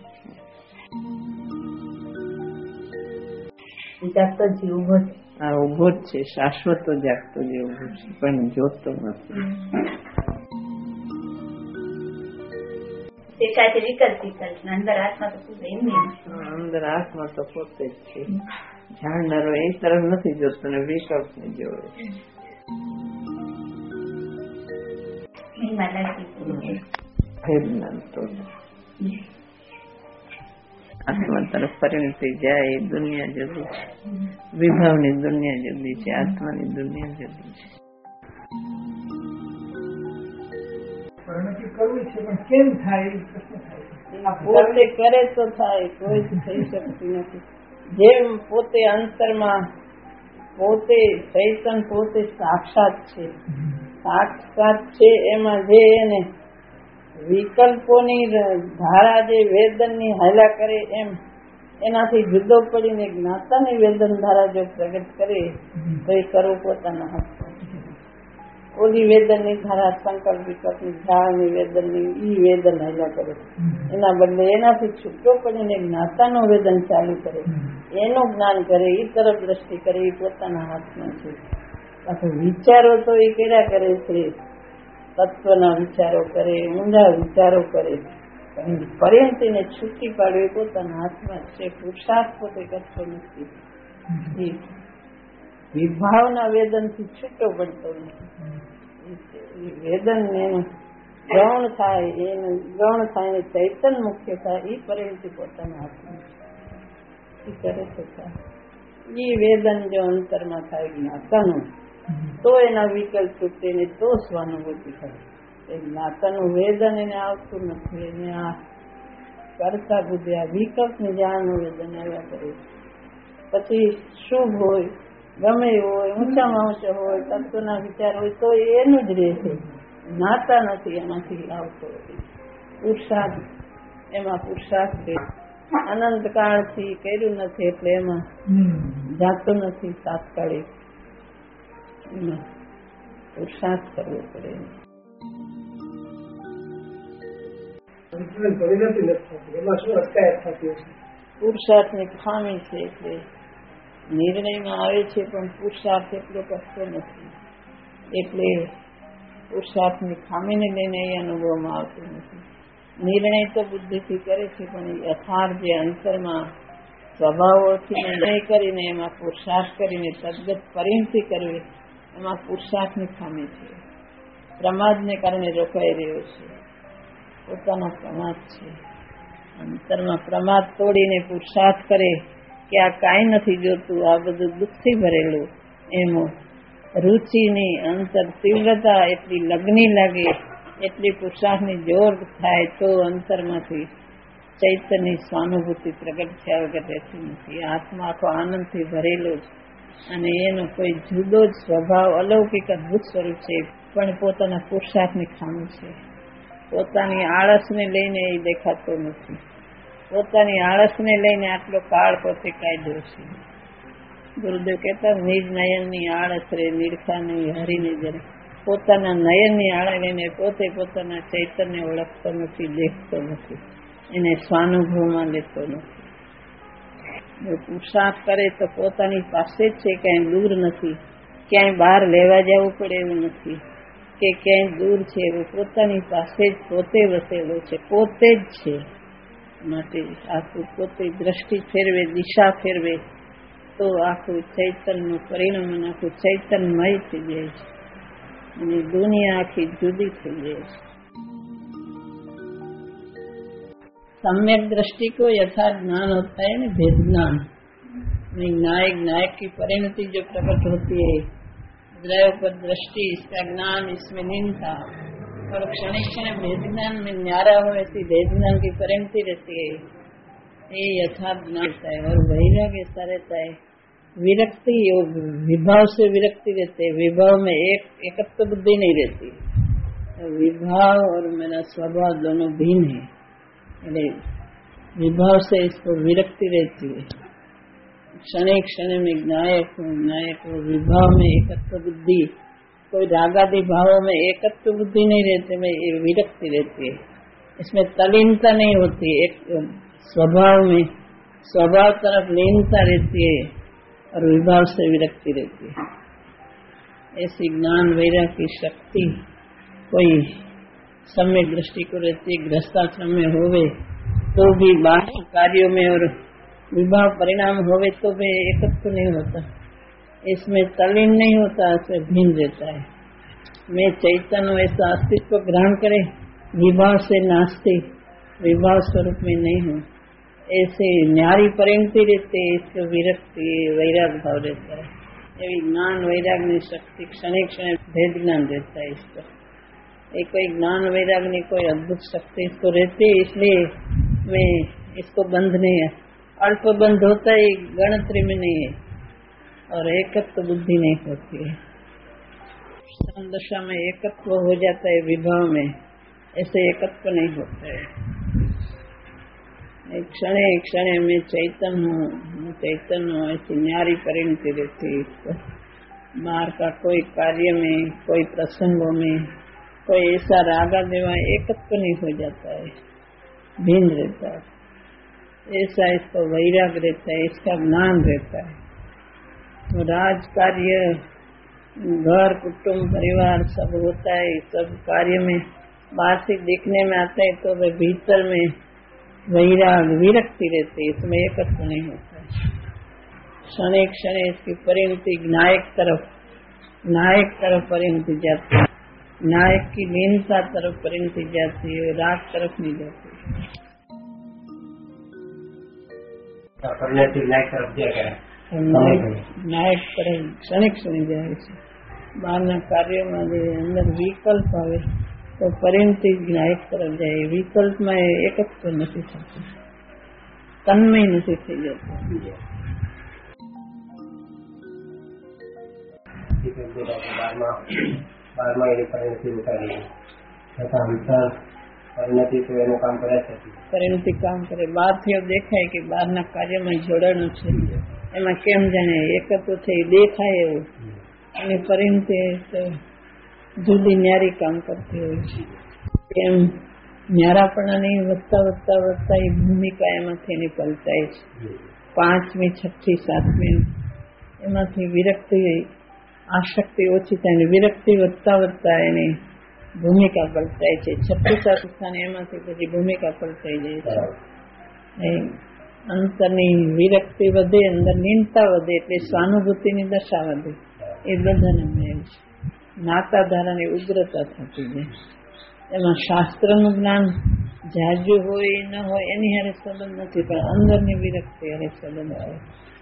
જાગતો જીવ ઉભો છે, આ ઉભો જ છે, શાશ્વત જાગતો જે ઉભો છે પણ જોતો નથી. અંદર આત્મા તો પોતે જ છે, જાણનારો એ તરફ નથી જોતો ને વિકલ્પ ને જોવે. આત્મા તરફ પરિણતિ જાય એ દુનિયા જુદી છે, વિભાવની દુનિયા જુદી છે, આત્માની દુનિયા જુદી છે. પરિણતિ કરવી છે પણ કેમ થાય પોતે કરે તો થાય, કોઈ જ થઈ શકતી નથી. જેમ પોતે અંતરમાં પોતે ચૈતન પોતે સાક્ષાત છે, સાક્ષાત છે એમાં જે એને વિકલ્પોની ધારા જે વેદનની હાલ્યા કરે એમ એનાથી જુદો પડીને જ્ઞાતાની વેદન ધારા જો પ્રગટ કરે તો એ કરવું પોતાના હાથ. ઓલી વેદનની ધારા સંકલ્પ વિકલ્પની ધારાની વેદનની ઈ વેદન હાલ્યા કરે, એના બદલે એનાથી છૂટો પડીને જ્ઞાતાનું વેદન ચાલુ કરે, એનું જ્ઞાન કરે, એ તરફ દ્રષ્ટિ કરે, એ પોતાના હાથમાં છે. પાછું વિચારો તો એ કર્યા કરે છે, તત્વના વિચારો કરે, ઊંડા વિચારો કરે, પણ પરિણતિને છૂટી પાડવી પોતાના હાથમાં છે. પુરુષાર્થ પોતે કરતો નથી, વિભાવના વેદનથી છૂટો પડતો નથી. વેદન એનું ગૌણ થાય, એનું ગૌણ થાય, ચૈતન મુખ્ય થાય, એ પરિણતિ પોતાના હાથમાં કરે છે. એ વેદન જો અંતરમાં થાય જ્ઞાતાનું તો એના વિકલ્પ છૂટે ને તો સ્વાનુભૂતિ થાય. એ જ્ઞાતાનું વેદન એને આવતું નથી, એને આ કરતા બુદ્ધિ આ વિકલ્પની જાણનું વેદન આવ્યા કરે. પછી શુભ હોય, ગમે હોય, ઊંચામાં ઊંચો હોય, તત્વના વિચાર હોય તો એનું જ રહે છે, જ્ઞાતા નથી એમાંથી આવતો. પુરુષાર્થ એમાં પુરુષાર્થ રહે, અનંત કાળથી કર્યું નથી એટલે એમાં જાતું નથી. તાત્કાલિક પુરુષાર્થ કરવો પડે. પુરુષાર્થની ખામી છે એટલે નિર્ણયમાં આવે છે પણ પુરુષાર્થ એટલો કરતો નથી, એટલે પુરુષાર્થની ખામીને લઈને એ અનુભવમાં આવતું નથી. નિર્ણય તો બુદ્ધિથી કરે છે પણ યથાર્થ જે અંતરમાં સ્વભાવોથી નિર્ણય કરીને એમાં પુરુષાર્થ કરીને તદ્ગત પરિણતિ કરવી, એમાં પુરુષાર્થની ખામી છે. પ્રમાદને કારણે રોકાઈ રહ્યો છે, પોતાનો પ્રમાદ છે. અંતરમાં પ્રમાદ તોડીને પુરુષાર્થ કરે કે આ કાંઈ નથી જોતું, આ બધું દુઃખથી ભરેલું. એમ રુચિની અંતર તીવ્રતા એટલી લગ્ની લાગે, એટલી પુરુષાર્થની જોર થાય તો અંતરમાંથી ચૈતન્યની સ્વાનુભૂતિ પ્રગટ થયા વગર રહેતી નથી. આત્મા આખો આનંદથી ભરેલો જ, અને એનો કોઈ જુદો જ સ્વભાવ, અલૌકિક અદભુત સ્વરૂપ છે, પણ પોતાના પુરુષાર્થની ખામી છે. પોતાની આળસને લઈને એ દેખાતો નથી. પોતાની આળસને લઈને આટલો કાળ પોતે કાઢ્યો છે. ગુરુદેવ કહેતા નિજ નયનની આળસ રે નીડખા નહીં હરીને જરે. પોતાના નયનની આળસ લઈને પોતે પોતાના ચૈતન્ય ઓળખતો નથી, દેખતો નથી, એને સ્વાનુભવમાં લેતો નથી. જો પુરુષાર્થ કરે તો પોતાની પાસે જ છે, ક્યાંય દૂર નથી, ક્યાંય બહાર લેવા જવું પડે એવું નથી કે ક્યાંય દૂર છે, એવું પોતાની પાસે જ પોતે વસેલો છે, પોતે જ છે. માટે આખું પોતે દ્રષ્ટિ ફેરવે, દિશા ફેરવે તો આખું ચૈતન્યનું પરિણામ આખું ચૈતન્યમય થઈ જાય છે, અને દુનિયા આખી જુદી થઈ જાય છે. सम्यक दृष्टि को यथा ज्ञान होता है ना, भेद ज्ञान, नायक नायक की परिणति जो प्रकट होती है, द्रव्य पर दृष्टि, इसका ज्ञान, इसमें नीनता, और क्षण क्षण भेद ज्ञान में न्यारा हो, ऐसी भेद ज्ञान की परिणति रहती है, ये यथार्थ ज्ञान रहता है. और वैराग्य ऐसा रहता है, विरक्ति योग, विभाव से विरक्ति रहते है. विभाव में एक एकत्व बुद्धि नहीं रहती, विभाव और मेरा स्वभाव दोनों भिन्न है. विभाव से इसको विरक्ति रहती है. क्षण क्षण में नायक हो, नायक हो, विभाव में एकत्व बुद्धि, कोई रागादि भावों में एकत्व बुद्धि नहीं रहती, में ये विरक्ति रहती है. इसमें तलीनता नहीं होती, एक स्वभाव में स्वभाव तरफ लीनता रहती है, और विभाव से विरक्ति रहती है. ऐसी ज्ञान वैराग्य की शक्ति कोई सम्यक दृष्टि को रहती है. गृहस्थाश्रम में होवे तो भी बाह्य कार्यों में और विभाव परिणाम होवे तो भी एकत्व नहीं होता, इसमें तल्लीन नहीं होता, इसमें भिन्न रहता है. मैं चैतन्य ऐसा अस्तित्व ग्रहण करे, विभाव से नास्ते, विभाव स्वरूप में नहीं हूँ, ऐसे न्यारी परिणति रहते, इसको विरक्ति वैराग भाव रहता है. ये ज्ञान वैराग्य शक्ति क्षण क्षण भेद ज्ञान रहता है. इस पर एक कोई ज्ञान वैराग्य कोई अद्भुत शक्ति इसको रहती है, इसलिए मैं इसको बंध नहीं है. अल्प बंध होता है, गणतरी में नहीं है, और एकत्व बुद्धि नहीं होती है. दशा में एकत्व हो जाता है, विभाव में ऐसे एकत्व नहीं होता है. क्षण क्षण में चैतन्य हूँ, चैतन्य हूँ, ऐसी न्यारी परिणति रहती है. बाहर का कोई कार्य में, कोई प्रसंगों में कोई ऐसा रागा देवा एकत्व नहीं हो जाता है, भिन्न रहता है. ऐसा इसको वैराग रहता है, इसका ज्ञान रहता है. तो राज कार्य, घर कुटुंब परिवार सब होता है, सब कार्य में बाहर से देखने में आता है, तो वह भीतर में वैराग विरक्ति रहती है, इसमें एकत्व नहीं होता है. क्षण क्षण इसकी परिणति नायक तरफ नायक तरफ परिणति जाती है, नायक की लीनता तरफ परिणति जाती है, राग तरफ नहीं जाती. परिणति नायक तरफ जाएगा, नायक तरफ क्षण क्षण जाए છે. બહારના કાર્યોમાં જે અંદર વિકલ્પ આવે તો પરિણતિ નાયક તરફ જાય. વિકલ્પમાં એકત્વ નથી થતું, તન્મય નથી થઈ જતું. બારમાં એની પરિણતિ ઉતારી છતાં અંતર પરિણતિ તો એનું કામ કરે છે. પરિણતિ કામ કરે. બહારથી દેખાય કે બહારના કાર્યમાં જોડાણું છે, એમાં કેમ જાણે એકત્વ થઈ દેખાય એવું, અને પરિણતિ તો જુદી ન્યારી કામ કરતી હોય છે. એમ ન્યારાપણાની વધતા વધતા વધતા એ ભૂમિકા એમાંથી એની પલટાય છે. પાંચમી છઠ્ઠી સાતમી એમાંથી વિરક્તિ આશક્તિ ઓછી થાય, વિરક્તિ વધતા વધતા એની ભૂમિકા પલટાય છે. છઠ્ઠી સાતમી સ્થાને એમાંથી પછી ભૂમિકા પલટાઈ જાય છે. અંતરની વિરક્તિ વધે, અંદર લીનતા વધે, એટલે સ્વાનુભૂતિની દશા વધે. એ બધાને મેળ છે. નાતા ધારાની ઉગ્રતા થતી જાય. એમાં શાસ્ત્રનું જ્ઞાન જાજુ હોય ન હોય એની હારે સંબંધ નથી, પણ અંદરની વિરક્તિ હારે સંબંધ આવે.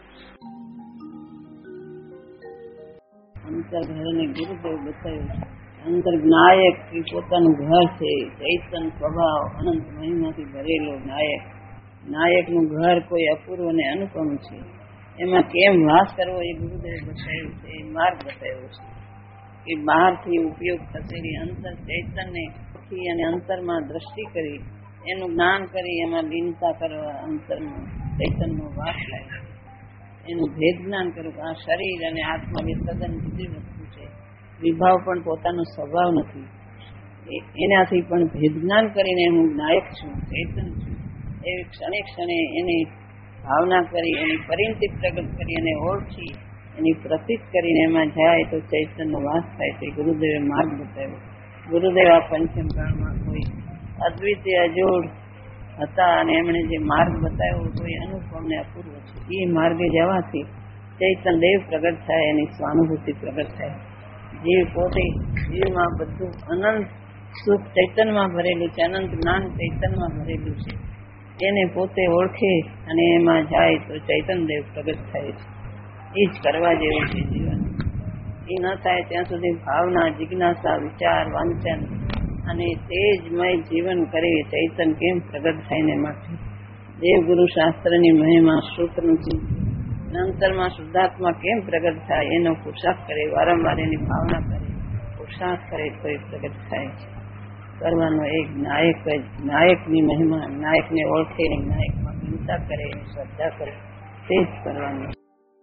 અંતર્ઘરને ગુરુદેવ બતાવ્યું અંતર નાયક પોતાનું ઘર છે, ચૈતન સ્વભાવ અનંત મહિમાથી ભરેલો નાયક. નાયકનું ઘર કોઈ અપૂર્વ અને અનુપમ છે. એમાં કેમ વાસ કરવો એ ગુરુદેવ બતાવ્યું છે, એ માર્ગ બતાવ્યો છે કે બહારથી ઉપયોગ થતી અંતર ચૈતનને અને અંતરમાં દ્રષ્ટિ કરી એનું જ્ઞાન કરી એમાં લીનતા કરવા, અંતરમાં ચૈતનનો વાસ લાગે, એનું ભેદ જ્ઞાન કરવું. આ શરીર અને આત્મા બે તદ્દન જુદી વસ્તુ છે. વિભાવ પણ પોતાનો સ્વભાવ નથી. એનાથી પણ ભેદ જ્ઞાન કરીને હું નાયક છું, ચૈતન છું, એ ક્ષણે ક્ષણે એની ભાવના કરી, એની પરિણતિ પ્રગટ કરી, એને ઓળખી, એની પ્રતીત કરીને એમાં જાય તો ચૈતનનો વાસ થાય છે. ગુરુદેવે માર્ગ બતાવ્યો. ગુરુદેવ આ પંચમ કાળમાં કોઈ અદ્વિતીય અજોડ હતા અને એમણે જે માર્ગ બતાવ્યો કોઈ અનુપમ ને અપૂર્વ છે. એ માર્ગે જવાથી ચૈતન દેવ પ્રગટ થાય, એની સ્વાનુભૂતિ પ્રગટ થાય. જીવ પોતે જીવમાં બધું અનંત સુખ ચૈતનમાં ભરેલું છે, અનંત જ્ઞાન ચૈતનમાં ભરેલું છે. એને પોતે ઓળખે અને એમાં જાય તો ચૈતન દેવ પ્રગટ થાય છે. એ જ કરવા જેવું છે જીવન. એ ન થાય ત્યાં સુધી ભાવના, જિજ્ઞાસા, વિચાર, વાંચન અને તેજમય જીવન કરે ચૈતન કેમ પ્રગટ થાય ને માટે દેવગુરુ શાસ્ત્રની મહિમા શ્રુતનું ચિંતન અંતરમાં શુદ્ધાત્મા કેમ પ્રગટ થાય એનો પુરુષાર્થ કરે, વારંવાર એની ભાવના કરે, પુરુષાર્થ કરે તો એ પ્રગટ થાય છે. કરવાનો એક નાયક જ નાયકની મહિમા, નાયકને ઓળખે, નાયકમાં ચિંતા કરે, શ્રદ્ધા કરે, તે જ કરવાનું.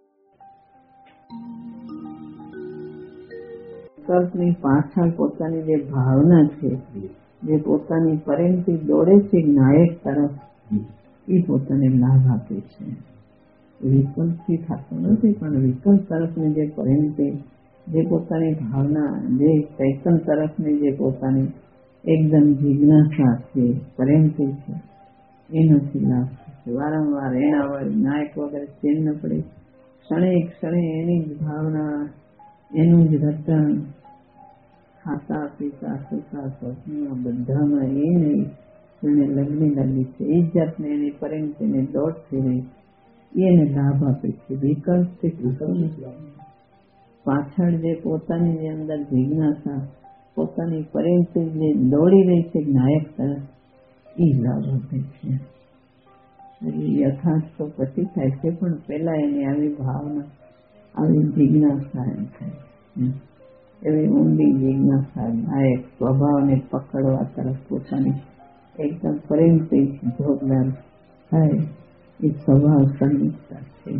વિકલ્પની પાછળ પોતાની જે ભાવના છે, જે પોતાની પરિણતિ દોડે છે નાયક તરફ, એ પોતાને લાભ આપે છે. વિકલ્પથી થતું નથી, પણ વિકલ્પ તરફની જે પરિણતિ, જે પોતાની ભાવના, જે ચૈતન તરફની જે પોતાની એકદમ જિજ્ઞાસા છે, પરિણતિ છે, એનાથી લાભ થશે. વારંવાર એના વડે નાયક વગર ચેન ન પડે. ક્ષણે ક્ષણે એની જ ભાવના, એનું જ રટણ, ખાતા પીતા સુતા સ્વપ્નમાં બધામાં એને એને લગ્ની લાગી છે. એ જાતને એની પરિણતિને દોડ થઈ રહી, એને લાભ આપે છે. વિકલ્પથી વિકલ્પ પાછળ જે પોતાની જે અંદર જિજ્ઞાસા, પોતાની પરિણતિ જે દોડી રહી છે નાયક તરફ, એ લાભ આપે છે. યથાર્થ તો પછી થાય છે, પણ પેલા એની આવી ભાવના, આવી જિજ્ઞાસા એમ થાય, એવી ઊંડી જિજ્ઞાસા નાયક સ્વભાવને પકડવા તરફ પોતાની એકદમ પરિણતિ જોરદાર થાય, એ સ્વભાવ સંગીતતા છે.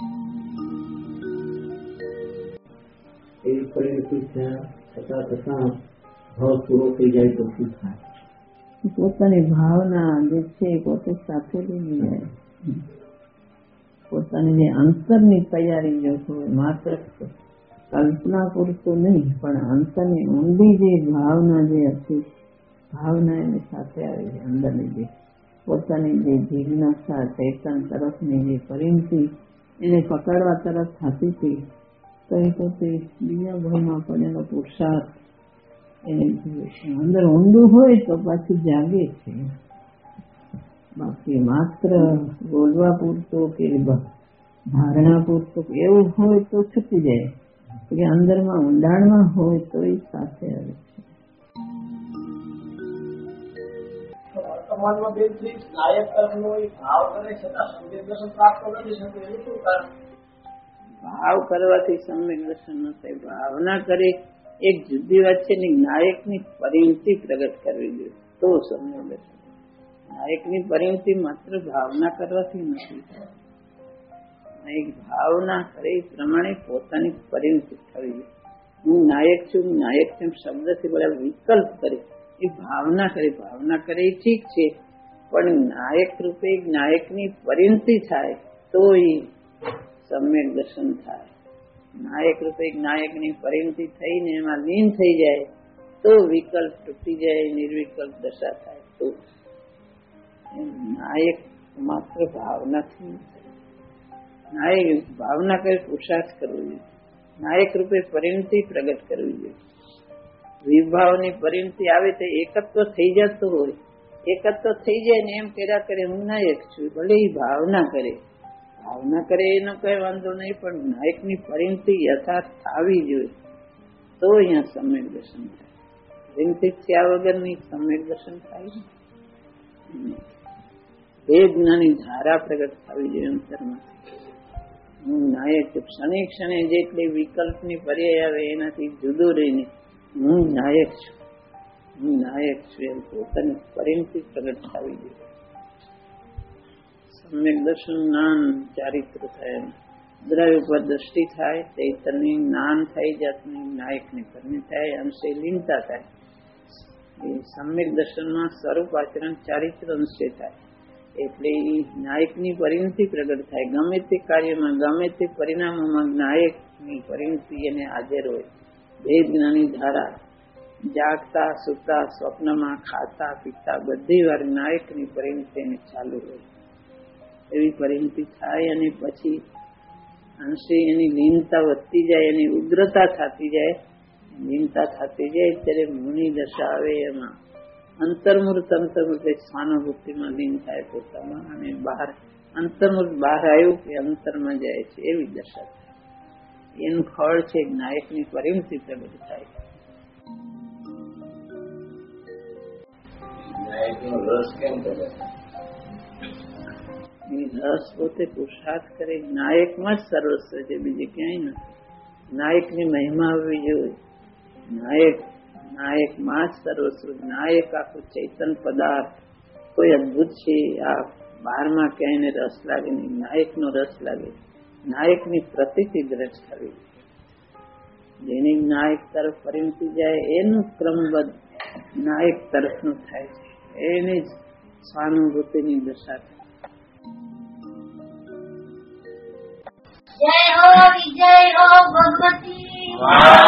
એ પરિણતિ થતા થતા ભાવ પૂરો થઈ જાય તો શું થાય? પોતાની ભાવના જે છે પોતે સાથે લઈ જાય. પોતાની જે અંતરની તૈયારી જો હોય, માત્ર કલ્પના પૂરતું નહીં, પણ અંતરની ઊંડી જે ભાવના જે હતી, ભાવના એની સાથે આવી છે. અંદરની જે પોતાની જે જિજ્ઞાસા, ચૈતન તરફની જે પરિણતિ એને પકડવા તરફ થતી હતી, તો એ પોતે બીજા ભાવમાં પણ એનો પુરુષાર્થ એને અંદર ઊંડું હોય તો પાછું જાગે છે. બાકી માત્ર બોલવા પૂરતું કે ધારણા પૂરતું એવું હોય તો છૂટી જાય, કે અંદરમાં ઊંડાણમાં હોય તો એ સાથે આવે છે. વર્તમાનમાં બેનથી નાયક તરફનો ભાવ કરે છતાં સમ્યક દર્શન પ્રાપ્ત નથી થતું, એનું શું કારણ? ભાવ કરવાથી સમ્યક દર્શન ન થાય. ભાવના કરી એક જુદી વાત છે ને, નાયકની પરિણતિ પ્રગટ કરવી જોઈએ તો સમ્યક દર્શન. નાયકની પરિણતિ માત્ર ભાવના કરવાથી નથી. એક ભાવના કરે એ પ્રમાણે પોતાની પરિણતિ થવી જોઈએ. હું નાયક છું, નાયક છું શબ્દથી બધા વિકલ્પ કરે, એ ભાવના કરે. ભાવના કરે એ ઠીક છે, પણ નાયક રૂપે નાયકની પરિણતિ થાય તો એ સમ્યક દર્શન થાય. નાયક રૂપે નાયકની પરિણતિ થઈને એમાં લીન થઈ જાય તો વિકલ્પ તૂટી જાય, નિર્વિકલ્પ દશા થાય. તો નાયક માત્ર ભાવનાથી, નાયક ભાવના કરી પુરુષાર્થ કરવો જોઈએ. નાયક રૂપે પરિણતિ પ્રગટ કરવી જોઈએ. વિભાવની પરિણતિ આવે તો એકત્વ થઈ જતું હોય એક જ તો થઈ જાય ને એમ કર્યા કરે હું નાયક છું, ભલે એ ભાવના કરે, ભાવના કરે એનો કઈ વાંધો નહીં, પણ નાયકની પરિણતિ યથાર્થ આવી જોઈએ તો અહીંયા સમ્યક દર્શન થાય. પરિણતિ થયા વગરની સમ્યક દર્શન થાય. બે જ્ઞાની ધારા પ્રગટ થવી જોઈએ અંતરમાંથી. હું નાયક છું. ક્ષણે ક્ષણે જેટલી વિકલ્પની પર્યાય આવે એનાથી જુદો રહીને હું નાયક છું, હું નાયક છું એમ પોતાની પરિણતિ પ્રગટ થવી જોઈએ. સમ્યક દર્શન જ્ઞાન ચારિત્ર થાય, દ્રવ્ય ઉપર દ્રષ્ટિ થાય, ચૈતન્ય જ્ઞાન થાય, જાતની નાયકની પરિણતિ થાય, અંશે લીનતા થાય. એ સમ્યક દર્શનમાં સ્વરૂપ આચરણ ચારિત્ર અંશે થાય એટલે એ નાયકની પરિણતિ પ્રગટ થાય. ગમે તે કાર્યમાં ગમે તે પરિણામોમાં નાયકની પરિણતિ એને હાજર હોય. ભેદ જ્ઞાની ધારા જાગતા સુતા સ્વપ્નમાં ખાતા પીતા બધી વાર નાયકની પરિણતિ એને ચાલુ હોય. એવી પરિણતિ થાય અને પછી અંશે એની લીનતા વધતી જાય, એની ઉગ્રતા થતી જાય. લીનતા થતી જાય ત્યારે મુનિ દશા આવે, એમાં અંતર્મૂર્ત અંતર્મૂર્ત સ્વાનુભૂતિમાં લીન થાય પોતામાં, અને બહાર અંતર્મૂર્ત બહાર આવ્યું કે અંતરમાં જાય છે એવી દશા થાય. એનું ફળ છે નાયકની પરિણતિ પ્રગટ થાય. રસ કેમ કરે? રસ પોતે પુરુષાર્થ કરે. નાયકમાં જ સર્વસ્વ છે, બીજે ક્યાંય નથી. નાયકની મહિમા આવવી જોઈએ. નાયક નાયક માં જ સર્વસ્વ. નાયક આખું ચૈતન પદાર્થ કોઈ અદભુત છે, આ બહારમાં ક્યાંય રસ લાગે નહીં, નાયકનો રસ લાગે. નાયકની પ્રતિતિ દ્રઢ થવી. જેની નાયક તરફ પરિણતિ જાય એનું ક્રમબદ્ધ નાયક તરફનું થાય છે, એને જ સ્વાનુભૂતિની દશા થાય. જય હો વિજય હો ભગવતી.